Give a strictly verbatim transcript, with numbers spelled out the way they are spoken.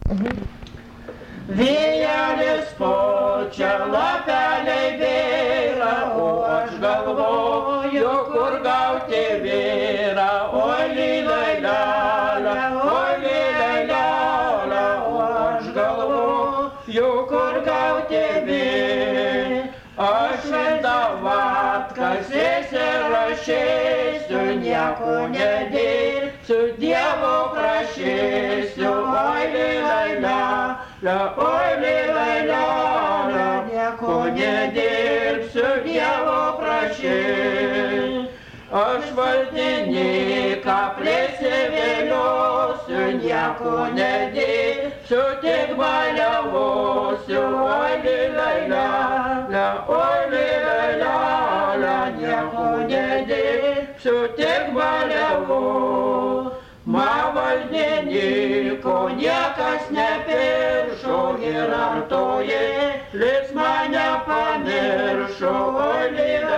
Vėjelis pučia, lapeliai byra, o aš galvoju, kur gauti vyrą. Oi lilai lialia, oi lilai lialia, o aš galvoju, kur gauti vyrą. Aš šventą vatką įsirašysiu, nieko nedirbsiu, Dievo prašysiu. Oi lilai lialia, oi lilai lialia, nieko nedirbsiu, Dievo prašysiu. Aš valdininką prisiviliosiu, nieko nedirbsiu, tik baliavosiu. Oi lilai lialia, oi lilai lialia, nieko nedirbsiu, tik baliavosiu. Man valdininko niekas nepiršo ir artoji, lis mane pamiršo. Oi lilai